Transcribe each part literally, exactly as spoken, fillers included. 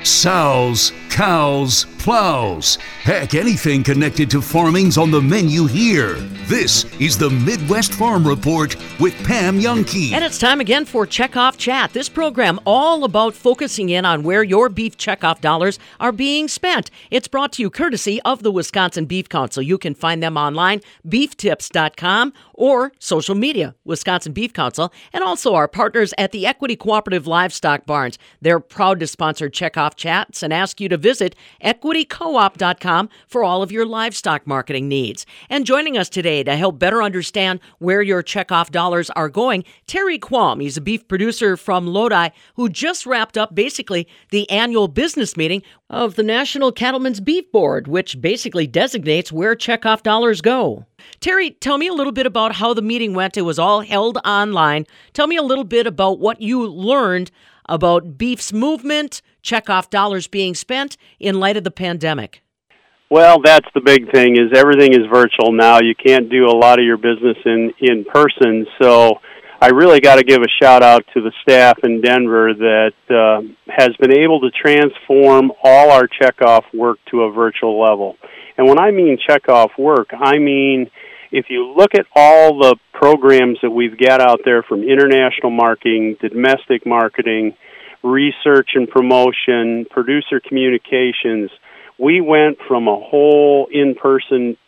Sows, cows, plows. Heck, anything connected to farming's on the menu here. This is the Midwest Farm Report with Pam Youngkey. And it's time again for Checkoff Chat. This program all about focusing in on where your beef checkoff dollars are being spent. It's brought to you courtesy of the Wisconsin Beef Council. You can find them online, beef tips dot com, or social media, Wisconsin Beef Council, and also our partners at the Equity Cooperative Livestock Barns. They're proud to sponsor Checkoff Chats and ask you to visit equity coop dot com for all of your livestock marketing needs. And joining us today to help better understand where your checkoff dollars are going, Terry Qualm. He's a beef producer from Lodi who just wrapped up basically the annual business meeting of the National Cattlemen's Beef Board, which basically designates where checkoff dollars go. Terry, tell me a little bit about how the meeting went. It was all held online. Tell me a little bit about what you learned about beef's movement, checkoff dollars being spent in light of the pandemic. Well, that's the big thing, is everything is virtual now. You can't do a lot of your business in, in person, so I really got to give a shout-out to the staff in Denver that uh, has been able to transform all our checkoff work to a virtual level. And when I mean checkoff work, I mean if you look at all the programs that we've got out there, from international marketing to domestic marketing, research and promotion, producer communications, we went from a whole in-person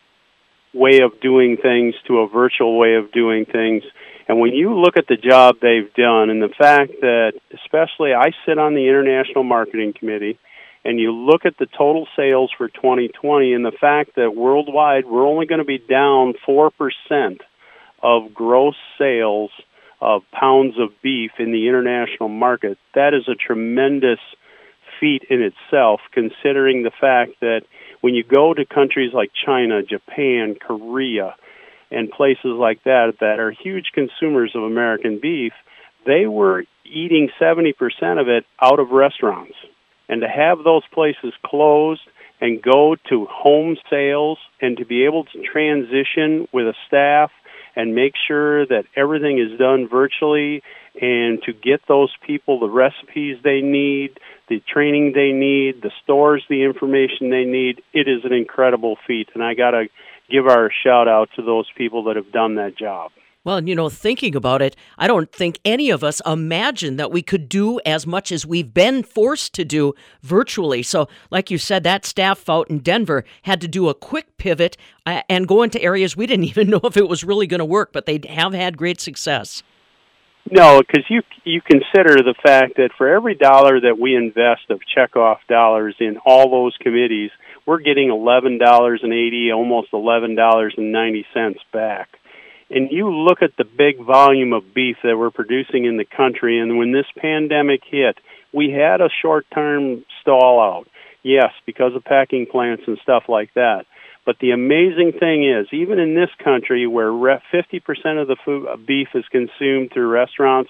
way of doing things to a virtual way of doing things. And when you look at the job they've done, and the fact that, especially I sit on the International Marketing Committee, and you look at the total sales for twenty twenty, and the fact that worldwide we're only going to be down four percent of gross sales of pounds of beef in the international market, that is a tremendous feat in itself, considering the fact that when you go to countries like China, Japan, Korea, and places like that that are huge consumers of American beef, they were eating seventy percent of it out of restaurants. And to have those places closed and go to home sales and to be able to transition with a staff and make sure that everything is done virtually, and to get those people the recipes they need, the training they need, the stores the information they need, it is an incredible feat. And I got to give our shout out to those people that have done that job. Well, you know, thinking about it, I don't think any of us imagined that we could do as much as we've been forced to do virtually. So, like you said, that staff out in Denver had to do a quick pivot uh, and go into areas we didn't even know if it was really going to work, but they have had great success. No, because you you consider the fact that for every dollar that we invest of checkoff dollars in all those committees, we're getting eleven dollars and eighty, almost eleven dollars and ninety cents back. And you look at the big volume of beef that we're producing in the country, and when this pandemic hit, we had a short-term stall out, yes, because of packing plants and stuff like that. But the amazing thing is, even in this country where fifty percent of the food, beef is consumed through restaurants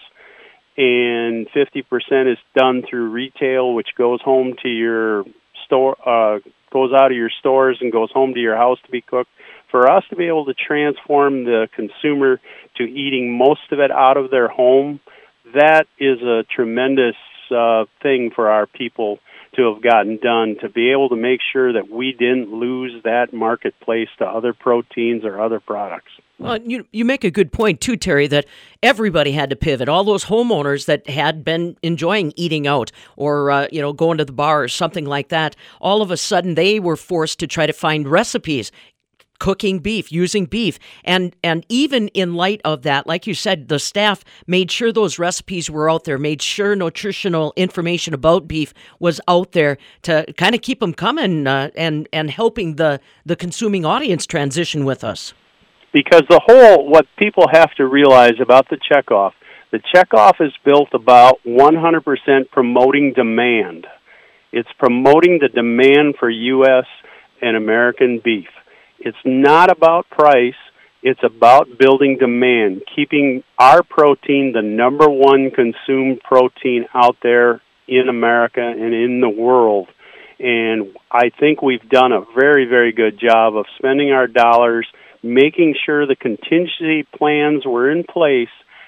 and fifty percent is done through retail, which goes home to your store, uh, goes out of your stores and goes home to your house to be cooked, for us to be able to transform the consumer to eating most of it out of their home, that is a tremendous uh, thing for our people to have gotten done, to be able to make sure that we didn't lose that marketplace to other proteins or other products. Well, you you make a good point, too, Terry, that everybody had to pivot. All those homeowners that had been enjoying eating out or, uh, you know, going to the bar or something like that, all of a sudden they were forced to try to find recipes, cooking beef, using beef. And and even in light of that, like you said, the staff made sure those recipes were out there, made sure nutritional information about beef was out there to kind of keep them coming uh, and, and helping the, the consuming audience transition with us. Because the whole, what people have to realize about the checkoff, the checkoff is built about one hundred percent promoting demand. It's promoting the demand for U S and American beef. It's not about price. It's about building demand, keeping our protein the number one consumed protein out there in America and in the world. And I think we've done a very, very good job of spending our dollars, making sure the contingency plans were in place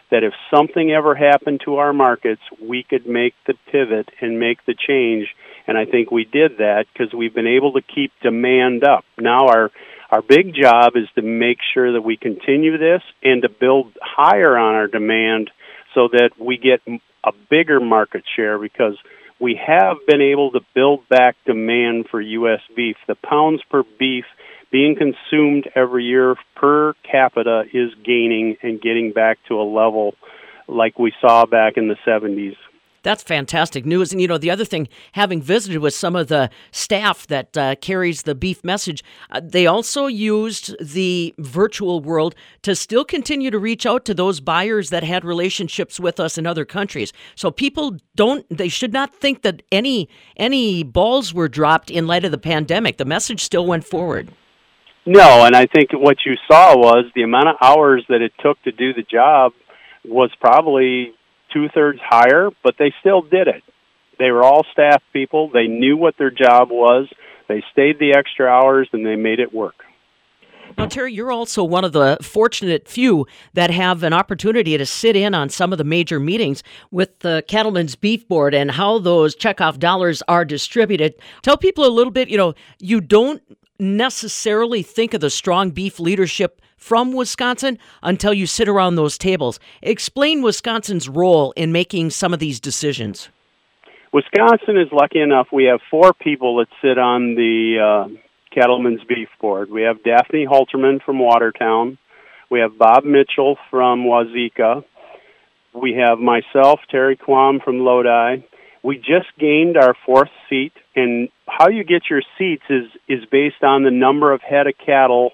that if something ever happened to our markets, we could make the pivot and make the change. And I think we did that because we've been able to keep demand up. Now our our big job is to make sure that we continue this and to build higher on our demand so that we get a bigger market share, because we have been able to build back demand for U S beef. The pounds per beef being consumed every year per capita is gaining and getting back to a level like we saw back in the seventies. That's fantastic news. And, you know, the other thing, having visited with some of the staff that uh, carries the beef message, uh, they also used the virtual world to still continue to reach out to those buyers that had relationships with us in other countries. So people don't, they should not think that any any balls were dropped in light of the pandemic. The message still went forward. No, and I think what you saw was the amount of hours that it took to do the job was probably two-thirds higher, but they still did it. They were all staff people. They knew what their job was. They stayed the extra hours, and they made it work. Now, Terry, you're also one of the fortunate few that have an opportunity to sit in on some of the major meetings with the Cattlemen's Beef Board and how those checkoff dollars are distributed. Tell people a little bit, you know, you don't necessarily think of the strong beef leadership from Wisconsin until you sit around those tables. Explain Wisconsin's role in making some of these decisions. Wisconsin is lucky enough. We have four people that sit on the uh, Cattlemen's Beef Board. We have Daphne Halterman from Watertown. We have Bob Mitchell from Wazeeka. We have myself, Terry Quam from Lodi. We just gained our fourth seat, and how you get your seats is, is based on the number of head of cattle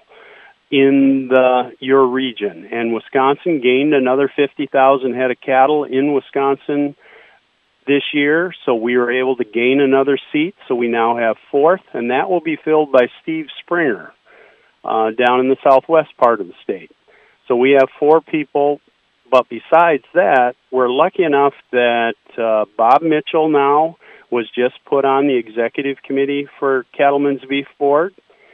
in the your region. And Wisconsin gained another fifty thousand head of cattle in Wisconsin this year, so we were able to gain another seat. So we now have fourth, and that will be filled by Steve Springer uh, down in the southwest part of the state. So we have four people, but besides that, we're lucky enough that uh, Bob Mitchell now was just put on the executive committee for Cattlemen's Beef Board.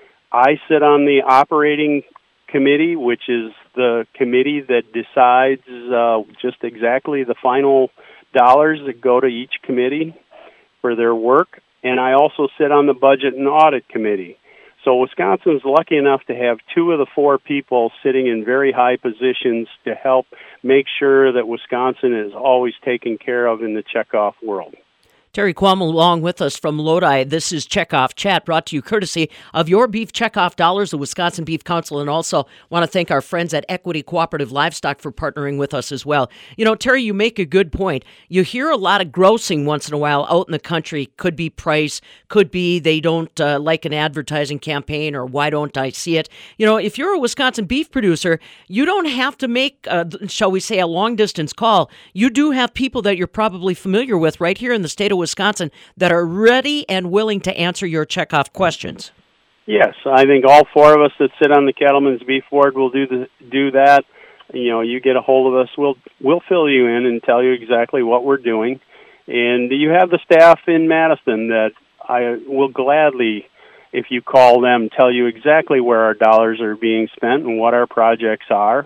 I sit on the operating committee, which is the committee that decides uh, just exactly the final dollars that go to each committee for their work. And I also sit on the budget and audit committee. So Wisconsin is lucky enough to have two of the four people sitting in very high positions to help make sure that Wisconsin is always taken care of in the checkoff world. Terry Quam along with us from Lodi. This is Checkoff Chat, brought to you courtesy of your Beef Checkoff Dollars, the Wisconsin Beef Council, and also want to thank our friends at Equity Cooperative Livestock for partnering with us as well. You know, Terry, you make a good point. You hear a lot of grousing once in a while out in the country. Could be price, could be they don't uh, like an advertising campaign, or why don't I see it? You know, if you're a Wisconsin beef producer, you don't have to make, uh, shall we say, a long-distance call. You do have people that you're probably familiar with right here in the state of Wisconsin that are ready and willing to answer your checkoff questions. Yes, I think all four of us that sit on the Cattlemen's Beef Board will do the, do that. You know, you get a hold of us, we'll we'll fill you in and tell you exactly what we're doing. And you have the staff in Madison that I will gladly, if you call them, tell you exactly where our dollars are being spent and what our projects are.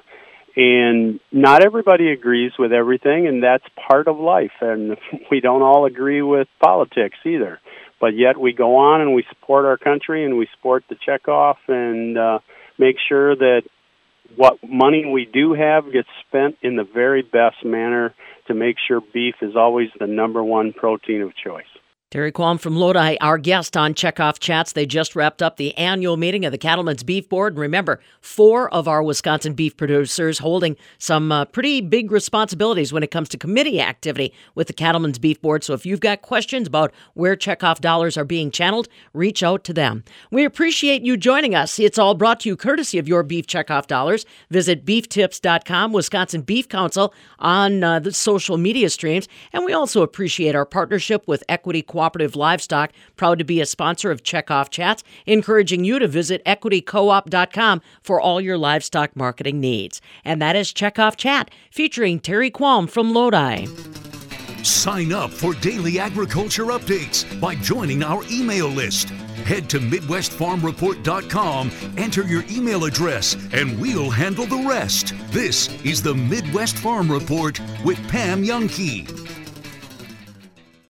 And not everybody agrees with everything, and that's part of life. And we don't all agree with politics either. But yet we go on and we support our country and we support the checkoff and uh, make sure that what money we do have gets spent in the very best manner to make sure beef is always the number one protein of choice. Terry Quam from Lodi, our guest on Checkoff Chats. They just wrapped up the annual meeting of the Cattlemen's Beef Board. And remember, four of our Wisconsin beef producers holding some uh, pretty big responsibilities when it comes to committee activity with the Cattlemen's Beef Board. So if you've got questions about where checkoff dollars are being channeled, reach out to them. We appreciate you joining us. It's all brought to you courtesy of your Beef Checkoff Dollars. Visit beef tips dot com, Wisconsin Beef Council on uh, the social media streams. And we also appreciate our partnership with Equity Cooperative Livestock, proud to be a sponsor of Checkoff Chats, encouraging you to visit equity coop dot com for all your livestock marketing needs. And that is Checkoff Chat, featuring Terry Quam from Lodi. Sign up for daily agriculture updates by joining our email list Head to midwest farm report dot com, enter your email address, and we'll handle the rest. This is the Midwest Farm Report with Pam Jahnke.